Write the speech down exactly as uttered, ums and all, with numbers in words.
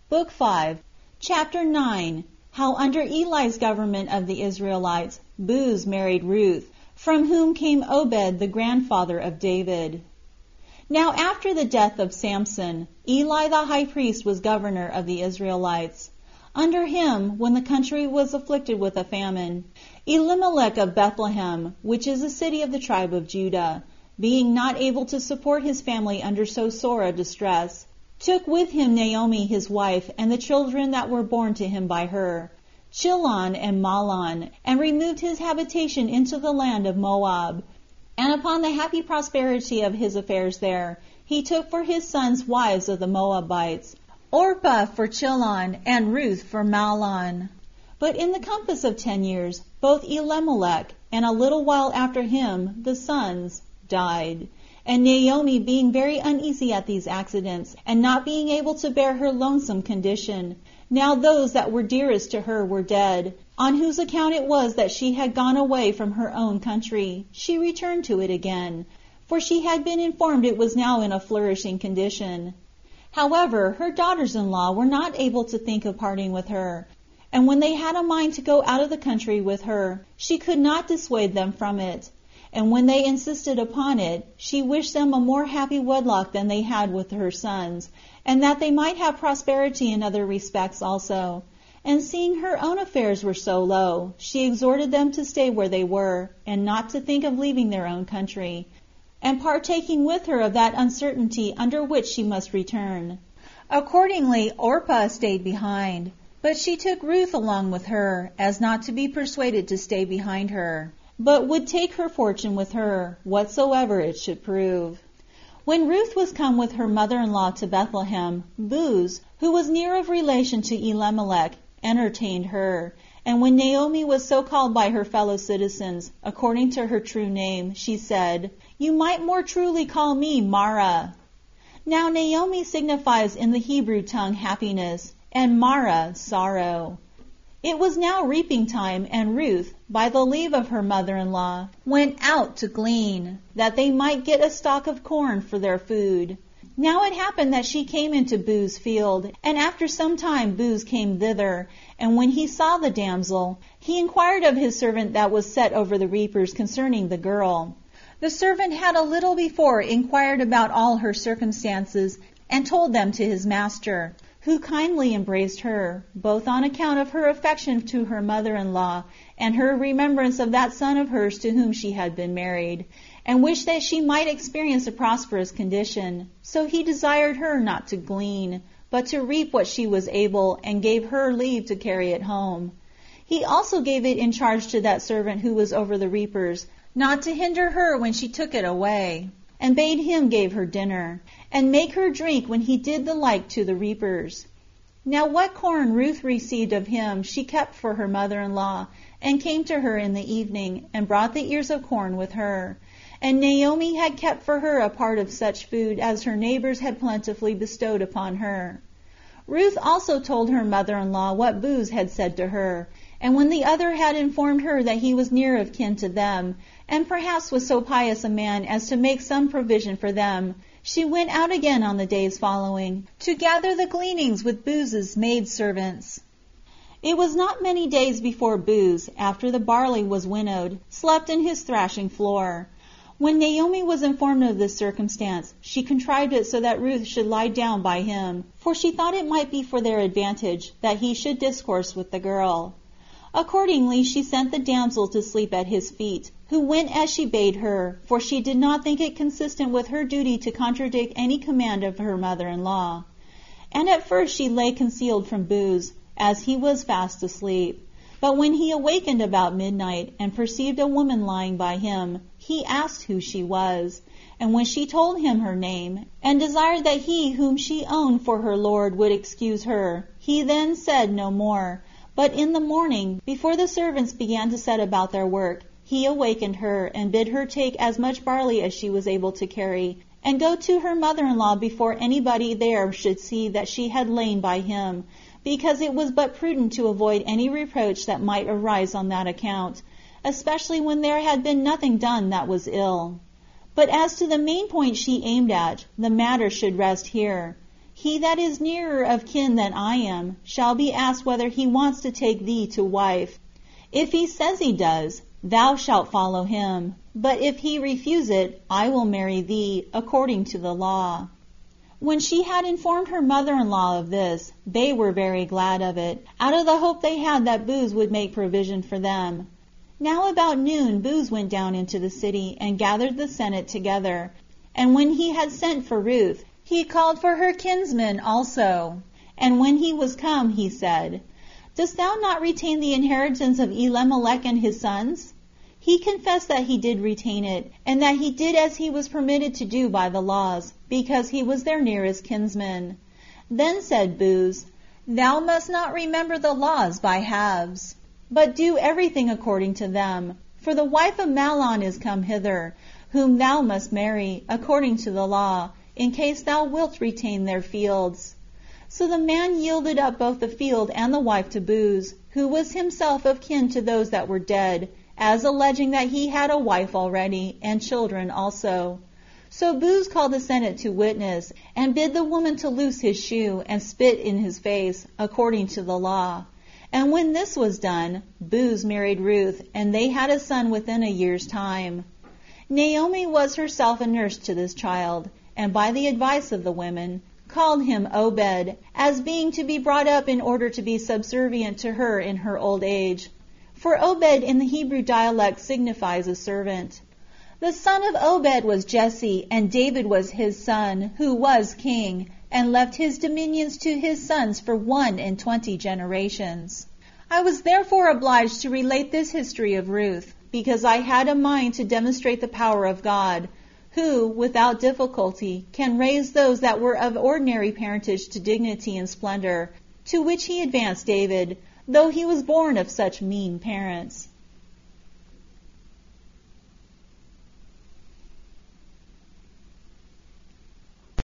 Book five, Chapter nine, How under Eli's government of the Israelites, Booz married Ruth, from whom came Obed the grandfather of David. Now after the death of Samson, Eli the high priest was governor of the Israelites. Under him, when the country was afflicted with a famine, Elimelech of Bethlehem, which is a city of the tribe of Judah, being not able to support his family under so sore a distress, took with him Naomi his wife and the children that were born to him by her, Chilon and Mahlon, and removed his habitation into the land of Moab. And upon the happy prosperity of his affairs there, he took for his sons wives of the Moabites, Orpah for Chilon, and Ruth for Mahlon. But in the compass of ten years, both Elimelech, and a little while after him, the sons, died. And Naomi, being very uneasy at these accidents, and not being able to bear her lonesome condition, now those that were dearest to her were dead, on whose account it was that she had gone away from her own country, she returned to it again, for she had been informed it was now in a flourishing condition. However, her daughters-in-law were not able to think of parting with her, and when they had a mind to go out of the country with her, she could not dissuade them from it. And when they insisted upon it, she wished them a more happy wedlock than they had with her sons, and that they might have prosperity in other respects also. And seeing her own affairs were so low, she exhorted them to stay where they were, and not to think of leaving their own country, and partaking with her of that uncertainty under which she must return. Accordingly Orpah stayed behind, but she took Ruth along with her, as not to be persuaded to stay behind her, but would take her fortune with her, whatsoever it should prove. When Ruth was come with her mother-in-law to Bethlehem, Booz, who was near of relation to Elimelech, entertained her. And when Naomi was so called by her fellow citizens, according to her true name, she said, "You might more truly call me Mara." Now Naomi signifies in the Hebrew tongue happiness, and Mara sorrow. It was now reaping time, and Ruth, by the leave of her mother-in-law, went out to glean, that they might get a stock of corn for their food. Now it happened that she came into Booz's field, and after some time Booz came thither, and when he saw the damsel, he inquired of his servant that was set over the reapers concerning the girl. The servant had a little before inquired about all her circumstances, and told them to his master, who kindly embraced her, both on account of her affection to her mother-in-law, and her remembrance of that son of hers to whom she had been married, and wished that she might experience a prosperous condition. So he desired her not to glean, but to reap what she was able, and gave her leave to carry it home. He also gave it in charge to that servant who was over the reapers, not to hinder her when she took it away, and bade him give her dinner, and make her drink when he did the like to the reapers. Now what corn Ruth received of him she kept for her mother-in-law, and came to her in the evening, and brought the ears of corn with her. And Naomi had kept for her a part of such food as her neighbors had plentifully bestowed upon her. Ruth also told her mother-in-law what Booz had said to her, and when the other had informed her that he was near of kin to them, and perhaps was so pious a man as to make some provision for them, she went out again on the days following, to gather the gleanings with Booz's maidservants. It was not many days before Booz, after the barley was winnowed, slept in his thrashing floor. When Naomi was informed of this circumstance, she contrived it so that Ruth should lie down by him, for she thought it might be for their advantage that he should discourse with the girl. Accordingly she sent the damsel to sleep at his feet, who went as she bade her, for she did not think it consistent with her duty to contradict any command of her mother-in-law. And at first she lay concealed from Booz, as he was fast asleep. But when he awakened about midnight, and perceived a woman lying by him, he asked who she was. And when she told him her name, and desired that he whom she owned for her lord would excuse her, he then said no more. But in the morning, before the servants began to set about their work, he awakened her, and bid her take as much barley as she was able to carry, and go to her mother-in-law before anybody there should see that she had lain by him, because it was but prudent to avoid any reproach that might arise on that account, especially when there had been nothing done that was ill. But as to the main point she aimed at, the matter should rest here. He that is nearer of kin than I am shall be asked whether he wants to take thee to wife. If he says he does, thou shalt follow him. But if he refuse it, I will marry thee according to the law." When she had informed her mother-in-law of this, they were very glad of it, out of the hope they had that Booz would make provision for them. Now about noon Booz went down into the city, and gathered the senate together. And when he had sent for Ruth, he called for her kinsmen also. And when he was come, he said, "Dost thou not retain the inheritance of Elimelech and his sons?" He confessed that he did retain it, and that he did as he was permitted to do by the laws, because he was their nearest kinsman. Then said Booz, "Thou must not remember the laws by halves, but do everything according to them. For the wife of Mahlon is come hither, whom thou must marry, according to the law, in case thou wilt retain their fields." So the man yielded up both the field and the wife to Booz, who was himself of kin to those that were dead, as alleging that he had a wife already, and children also. So Booz called the senate to witness, and bid the woman to loose his shoe, and spit in his face, according to the law. And when this was done, Booz married Ruth, and they had a son within a year's time. Naomi was herself a nurse to this child, and by the advice of the women, called him Obed, as being to be brought up in order to be subservient to her in her old age. For Obed in the Hebrew dialect signifies a servant. The son of Obed was Jesse, and David was his son, who was king, and left his dominions to his sons for one and twenty generations. I was therefore obliged to relate this history of Ruth, because I had a mind to demonstrate the power of God, who, without difficulty, can raise those that were of ordinary parentage to dignity and splendor, to which he advanced David, though he was born of such mean parents.